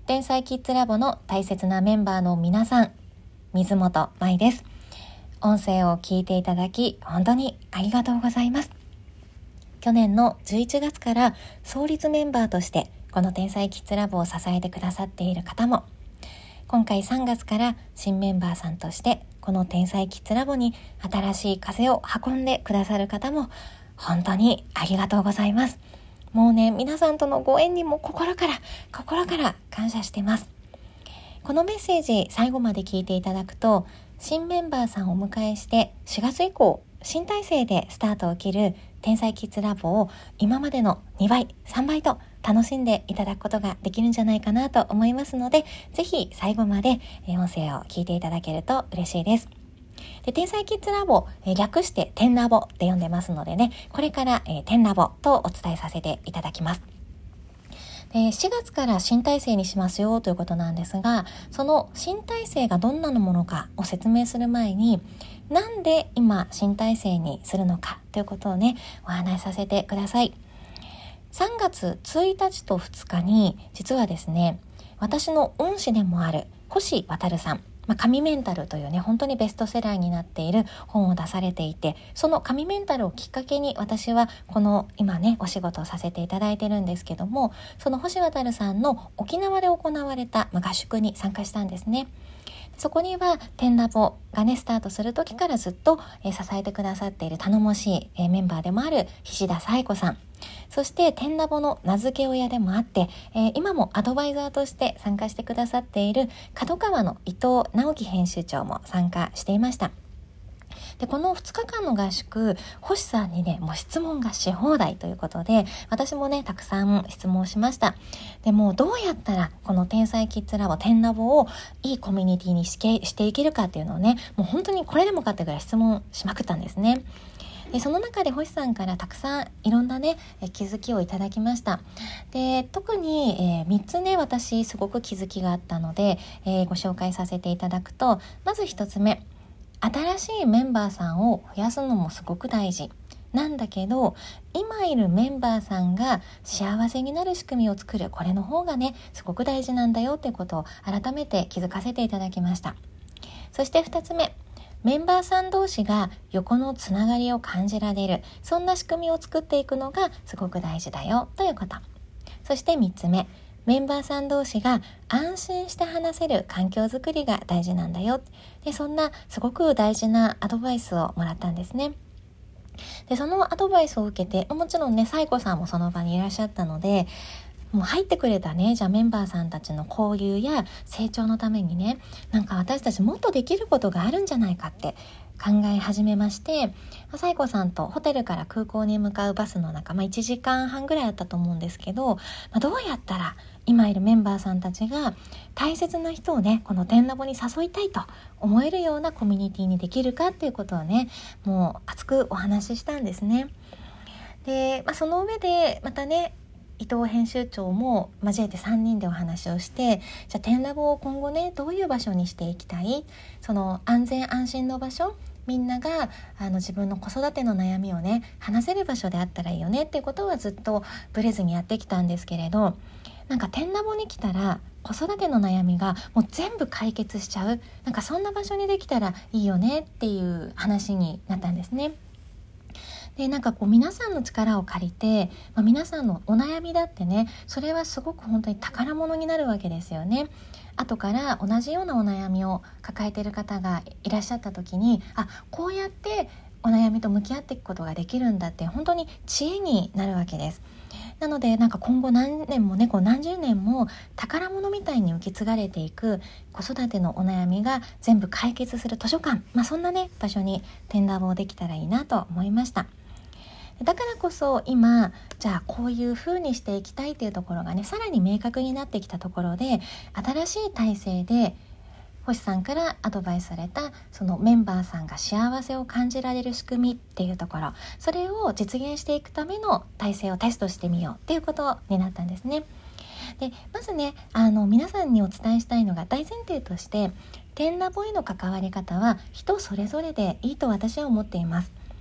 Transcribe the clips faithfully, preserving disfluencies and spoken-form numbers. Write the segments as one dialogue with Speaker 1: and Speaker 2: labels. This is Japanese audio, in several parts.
Speaker 1: 天才キッズラボの大切なメンバーの皆さん、水本舞です。音声を聞いていただき本当にありがとうございます。去年のじゅういちがつから創立メンバーとしてこの天才キッズラボを支えてくださっている方も、今回さんがつから新メンバーさんとしてこの天才キッズラボに新しい風を運んでくださる方も本当にありがとうございます。もうね、皆さんとのご縁にも心から心から感謝してます。このメッセージ最後まで聞いていただくと、新メンバーさんをお迎えしてしがつ以降新体制でスタートを切る天才キッズラボを今までのにばいさんばいと楽しんでいただくことができるんじゃないかなと思いますので、ぜひ最後まで音声を聞いていただけると嬉しいです。で、天才キッズラボ、えー、略して天ラボって呼んでますのでね、これから、えー、天ラボとお伝えさせていただきます。で、しがつから新体制にしますよということなんですが、その新体制がどんなものかを説明する前に、なんで今新体制にするのかということをね、お話しさせてください。さんがつついたちとふつかに、実はですね、私の恩師でもある星渉さん、まあ、神メンタルというね、本当にベストセラーになっている本を出されていて、その神メンタルをきっかけに私はこの今ね、お仕事をさせていただいてるんですけども、その星渉さんの沖縄で行われた合宿に参加したんですね。そこには天ラボがね、スタートする時からずっと、えー、支えてくださっている頼もしい、えー、メンバーでもある菱田紗恵子さん、そして天ラボの名付け親でもあって、えー、今もアドバイザーとして参加してくださっている角川の伊藤直樹編集長も参加していました。で、このふつかかんの合宿、星さんにね、もう質問がし放題ということで、私もね、たくさん質問しました。でも、どうやったらこの天才キッズラボ、天ラボをいいコミュニティにしけしていけるかっていうのをね、もう本当にこれでもかってぐらい質問しまくったんですね。で、その中で星さんからたくさんいろんなね、気づきをいただきました。で、特に、えー、みっつね、私すごく気づきがあったので、えー、ご紹介させていただくと、まずひとつめ、新しいメンバーさんを増やすのもすごく大事なんだけど、今いるメンバーさんが幸せになる仕組みを作る、これの方がね、すごく大事なんだよっていうことを改めて気づかせていただきました。そしてふたつめ、メンバーさん同士が横のつながりを感じられる、そんな仕組みを作っていくのがすごく大事だよということ。そしてみっつめ、メンバーさん同士が安心して話せる環境づくりが大事なんだよ。で、そんなすごく大事なアドバイスをもらったんですね。で、そのアドバイスを受けて、もちろんね、紗恵子さんもその場にいらっしゃったので、もう入ってくれたね、じゃあメンバーさんたちの交流や成長のためにね、なんか私たちもっとできることがあるんじゃないかって考え始めまして、紗恵子さんとホテルから空港に向かうバスの中、まあ、いちじかんはんぐらいあったと思うんですけど、まあ、どうやったら今いるメンバーさんたちが大切な人をね、この天ラボに誘いたいと思えるようなコミュニティにできるかっていうことをね、もう熱くお話ししたんですね。で、まあ、その上でまたね、伊藤編集長も交えてさんにんでお話をして、じゃあ天ラボを今後ね、どういう場所にしていきたい、その安全安心の場所、みんながあの自分の子育ての悩みをね、話せる場所であったらいいよねっていうことはずっとブレずにやってきたんですけれど、なんか天ラボに来たら子育ての悩みがもう全部解決しちゃう、なんかそんな場所にできたらいいよねっていう話になったんですね。で、なんかこう皆さんの力を借りて、まあ、皆さんのお悩みだってね、それはすごく本当に宝物になるわけですよね。後から同じようなお悩みを抱えている方がいらっしゃった時に、あ、こうやってお悩みと向き合っていくことができるんだって本当に知恵になるわけです。なので、なんか今後何年もね、こう何十年も宝物みたいに受け継がれていく子育てのお悩みが全部解決する図書館、まあ、そんなね場所に天ラボできたらいいなと思いました。だからこそ今、じゃあこういう風にしていきたいというところがね、さらに明確になってきたところで、新しい体制で星さんからアドバイスされたそのメンバーさんが幸せを感じられる仕組みっていうところ、それを実現していくための体制をテストしてみようっていうことになったんですね。で、まずね、あの皆さんにお伝えしたいのが、大前提として天ラボへの関わり方は人それぞれでいいと私は思っています。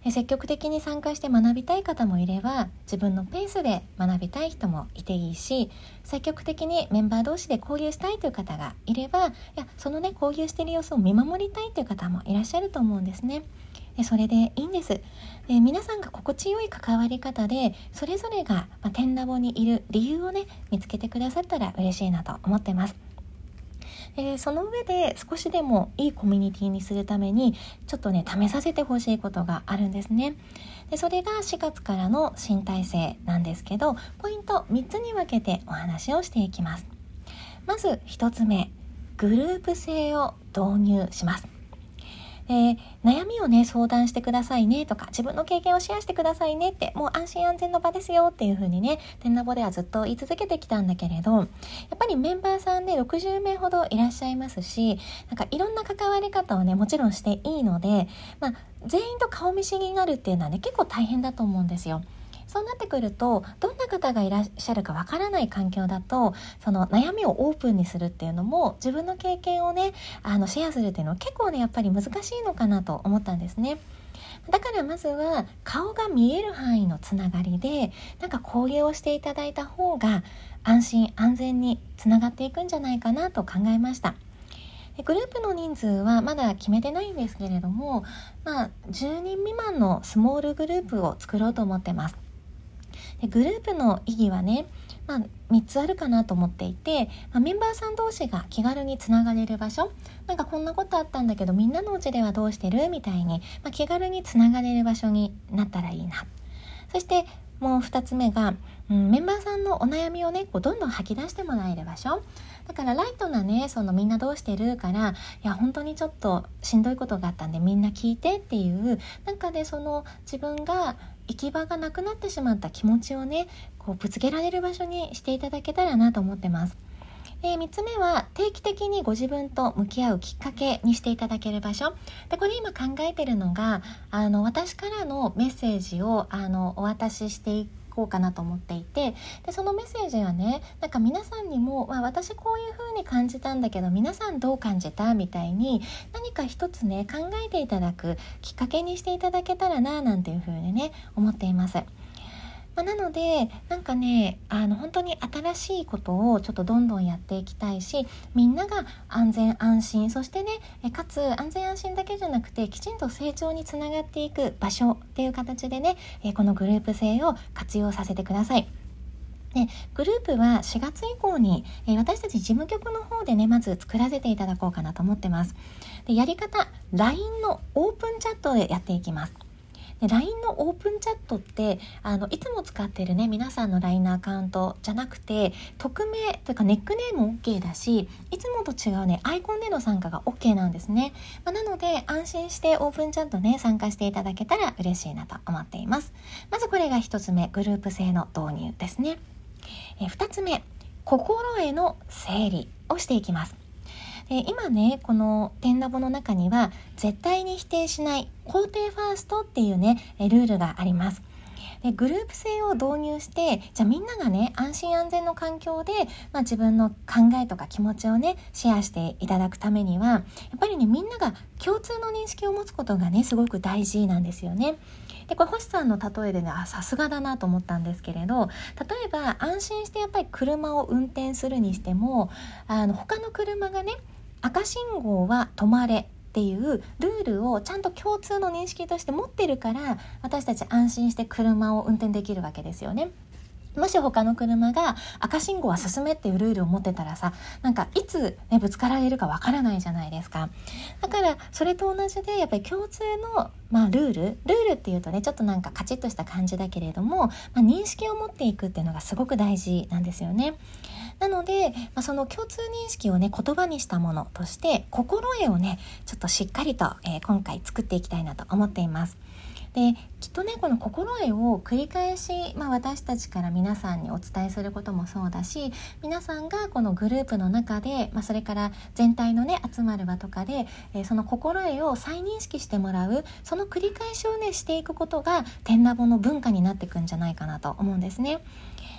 Speaker 1: え積極的に参加して学びたい方もいれば、自分のペースで学びたい人もいていいし、積極的にメンバー同士で交流したいという方がいれば、いやそのね交流している様子を見守りたいという方もいらっしゃると思うんですね。でそれでいいんです。で皆さんが心地よい関わり方で、それぞれが、まあ、天ラボにいる理由をね見つけてくださったら嬉しいなと思ってます。えー、その上で少しでもいいコミュニティにするためにちょっとね試させてほしいことがあるんですね。でそれがしがつからの新体制なんですけど、ポイントみっつに分けてお話をしていきます。まずひとつめ、グループ制を導入します。えー、悩みをね相談してくださいねとか、自分の経験をシェアしてくださいねって、もう安心安全の場ですよっていう風にね天ラボではずっと言い続けてきたんだけれど、やっぱりメンバーさんでろくじゅうめいほどいらっしゃいますし、なんかいろんな関わり方をねもちろんしていいので、まあ、全員と顔見知りになるっていうのはね結構大変だと思うんですよ。そうなってくると、どんな方がいらっしゃるかわからない環境だと、その悩みをオープンにするっていうのも、自分の経験をねあのシェアするっていうのは結構ねやっぱり難しいのかなと思ったんですね。だからまずは顔が見える範囲のつながりで、なんか交流をしていただいた方が安心安全につながっていくんじゃないかなと考えました。グループの人数はまだ決めてないんですけれども、まあ、じゅうにん未満のスモールグループを作ろうと思ってます。でグループの意義はね、まあ、みっつあるかなと思っていて、まあ、メンバーさん同士が気軽につながれる場所、なんかこんなことあったんだけどみんなのうちではどうしてるみたいに、まあ、気軽につながれる場所になったらいいな。そしてもうふたつめが、うん、メンバーさんのお悩みをねこうどんどん吐き出してもらえる場所だから、ライトなねそのみんなどうしてるから、いや本当にちょっとしんどいことがあったんでみんな聞いてっていう、なんかねその自分が行き場がなくなってしまった気持ちをねこうぶつけられる場所にしていただけたらなと思ってます。でみっつめは、定期的にご自分と向き合うきっかけにしていただける場所で、これ今考えてるのが、あの私からのメッセージをあのお渡ししていこうかなと思っていて、でそのメッセージはね、なんか皆さんにも、まあ、私こういう風に感じたんだけど皆さんどう感じたみたいに、何か一つね考えていただくきっかけにしていただけたらななんていう風にね思っています。まあ、なのでなんかねあの本当に新しいことをちょっとどんどんやっていきたいし、みんなが安全安心、そしてねえかつ安全安心だけじゃなくてきちんと成長につながっていく場所っていう形でね、えこのグループ制を活用させてください。でグループはしがつ以降に、えー、私たち事務局の方でねまず作らせていただこうかなと思ってます。でやり方 ライン のオープンチャットでやっていきます。で ライン のオープンチャットってあのいつも使ってるね皆さんの ライン のアカウントじゃなくて、匿名というかネックネーム OK だし、いつもと違うねアイコンでの参加が OK なんですね。まあ、なので安心してオープンチャットね参加していただけたら嬉しいなと思っています。まずこれがひとつめ、グループ制の導入ですね。えふたつめ、心得の整理をしていきます。で今ねこの天ラボの中には絶対に否定しない肯定ファーストっていうねルールがあります。でグループ制を導入して、じゃあみんながね安心安全の環境で、まあ、自分の考えとか気持ちをねシェアしていただくためには、やっぱりねみんなが共通の認識を持つことがねすごく大事なんですよね。でこれ星さんの例えでね、あさすがだなと思ったんですけれど、例えば安心してやっぱり車を運転するにしても、あの他の車がね赤信号は止まれっていうルールをちゃんと共通の認識として持ってるから、私たち安心して車を運転できるわけですよね。もし他の車が赤信号は進めっていうルールを持ってたらさ、なんかいつ、ね、ぶつかられるかわからないじゃないですか。だからそれと同じでやっぱり共通の、まあ、ルールルールっていうとねちょっとなんかカチッとした感じだけれども、まあ、認識を持っていくっていうのがすごく大事なんですよね。なので、まあ、その共通認識をね言葉にしたものとして心得をねちょっとしっかりと、えー、今回作っていきたいなと思っています。できっとねこの心得を繰り返し、まあ、私たちから皆さんにお伝えすることもそうだし、皆さんがこのグループの中で、まあ、それから全体のね集まる場とかで、えー、その心得を再認識してもらう、その繰り返しをねしていくことが天ラボの文化になっていくんじゃないかなと思うんですね。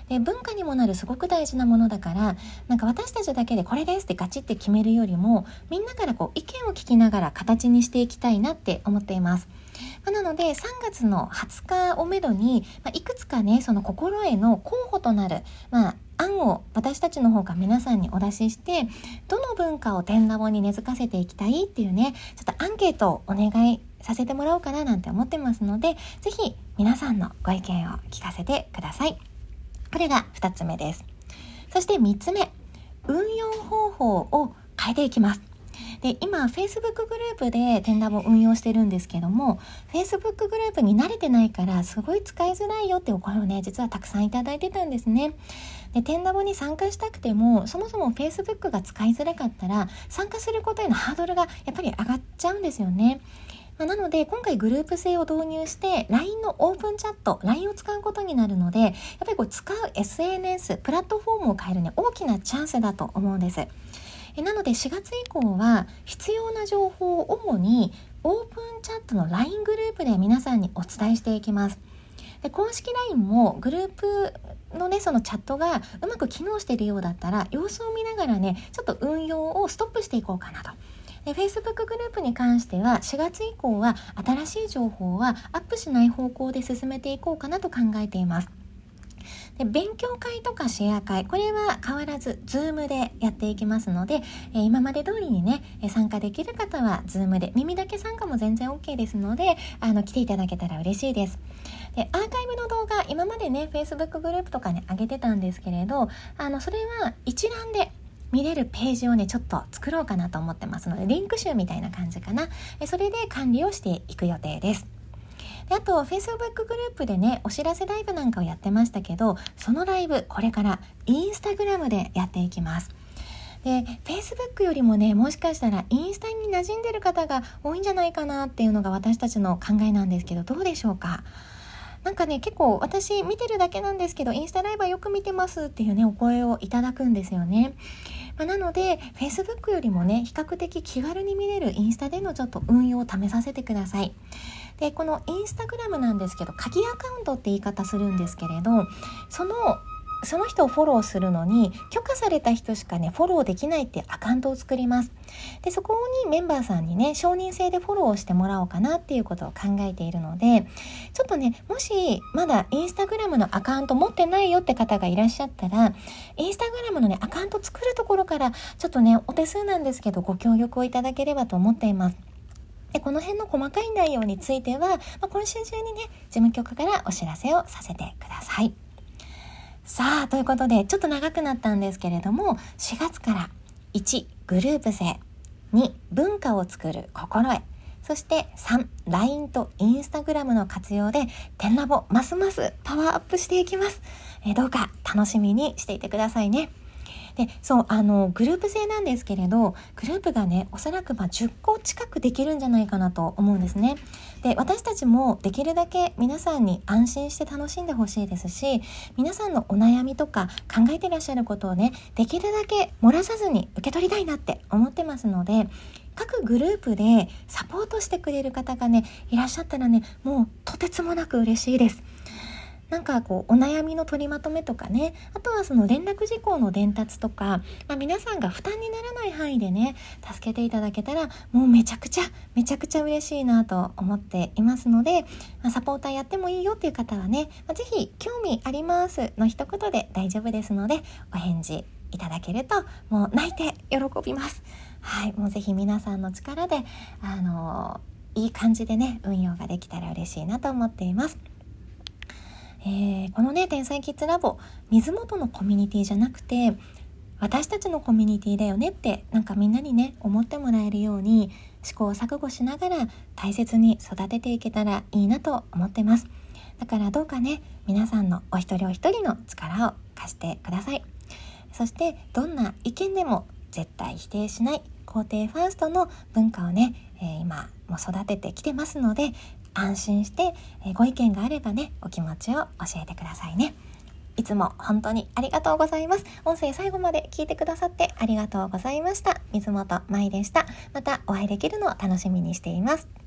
Speaker 1: で文化にもなるすごく大事なものだから、なんか私たちだけでこれですってガチって決めるよりも、みんなからこう意見を聞きながら形にしていきたいなって思っています。まあ、なのでさんがつのはつかをめどに、まあ、いくつかねその心得の候補となる、まあ案を私たちの方が皆さんにお出しして、どの文化を天ラボに根付かせていきたいっていうね、ちょっとアンケートをお願いさせてもらおうかななんて思ってますので、ぜひ皆さんのご意見を聞かせてください。これがふたつめです。そしてみっつめ、運用方法を変えていきます。で今 Facebook グループで天ラボ運用してるんですけども、 Facebook グループに慣れてないからすごい使いづらいよってお声をね実はたくさんいただいてたんですね。で天ラボに参加したくても、そもそも Facebook が使いづらかったら参加することへのハードルがやっぱり上がっちゃうんですよね。まあ、なので今回グループ制を導入して ライン のオープンチャット ライン を使うことになるので、やっぱりこう使う エスエヌエス プラットフォームを変えるね大きなチャンスだと思うんです。えなのでしがつ以降は必要な情報を主にオープンチャットの ライン グループで皆さんにお伝えしていきます。で公式 ライン もグループのねそのチャットがうまく機能しているようだったら、様子を見ながらねちょっと運用をストップしていこうかなと。で Facebook グループに関してはしがつ以降は新しい情報はアップしない方向で進めていこうかなと考えています。で勉強会とかシェア会、これは変わらず Zoom でやっていきますので、えー、今まで通りにね参加できる方は Zoom で、耳だけ参加も全然 OK ですので、あの来ていただけたら嬉しいです。でアーカイブの動画、今までね Facebook グループとかね上げてたんですけれど、あのそれは一覧で見れるページをねちょっと作ろうかなと思ってますので、リンク集みたいな感じかな。それで管理をしていく予定です。であと Facebook グループでねお知らせライブなんかをやってましたけど、そのライブこれからインスタグラムでやっていきます。で Facebook よりもねもしかしたらインスタに馴染んでる方が多いんじゃないかなっていうのが私たちの考えなんですけど、どうでしょうか。なんかね結構私見てるだけなんですけど、インスタライブはよく見てますっていうねお声をいただくんですよね。まあ、なので Facebook よりもね比較的気軽に見れるインスタでのちょっと運用を試させてください。でこのインスタグラムなんですけど、鍵アカウントって言い方するんですけれど、そのその人をフォローするのに許可された人しかねフォローできないっていうアカウントを作ります。でそこにメンバーさんにね承認制でフォローをしてもらおうかなっていうことを考えているので、ちょっとねもしまだインスタグラムのアカウント持ってないよって方がいらっしゃったら、インスタグラムのねアカウント作るところからちょっとねお手数なんですけどご協力をいただければと思っています。でこの辺の細かい内容については、まあ、今週中にね事務局からお知らせをさせてください。さあということでちょっと長くなったんですけれども、しがつからいちグループ制、に文化を作る心得、そしてさん ライン とインスタグラムの活用で天ラボますますパワーアップしていきます。えー、どうか楽しみにしていてくださいね。でそうあのグループ制なんですけれど、グループがねおそらくまあじゅっこ近くできるんじゃないかなと思うんですね。で私たちもできるだけ皆さんに安心して楽しんでほしいですし、皆さんのお悩みとか考えてらっしゃることをねできるだけ漏らさずに受け取りたいなって思ってますので、各グループでサポートしてくれる方がねいらっしゃったらね、もうとてつもなく嬉しいです。なんかこうお悩みの取りまとめとかね、あとはその連絡事項の伝達とか、まあ、皆さんが負担にならない範囲でね助けていただけたらもうめちゃくちゃめちゃくちゃ嬉しいなと思っていますので、まあ、サポーターやってもいいよっていう方はね、まあ、ぜひ興味ありますの一言で大丈夫ですのでお返事いただけるともう泣いて喜びます。はい、もうぜひ皆さんの力であのいい感じでね運用ができたら嬉しいなと思っています。えー、このね天才キッズラボ、水元のコミュニティじゃなくて私たちのコミュニティだよねって、なんかみんなにね思ってもらえるように試行錯誤しながら大切に育てていけたらいいなと思ってます。だからどうかね皆さんのお一人お一人の力を貸してください。そしてどんな意見でも絶対否定しない肯定ファーストの文化をね、えー、今も育ててきてますので、安心して、えー、ご意見があればねお気持ちを教えてくださいね。いつも本当にありがとうございます。音声最後まで聞いてくださってありがとうございました。水本舞でした。またお会いできるのを楽しみにしています。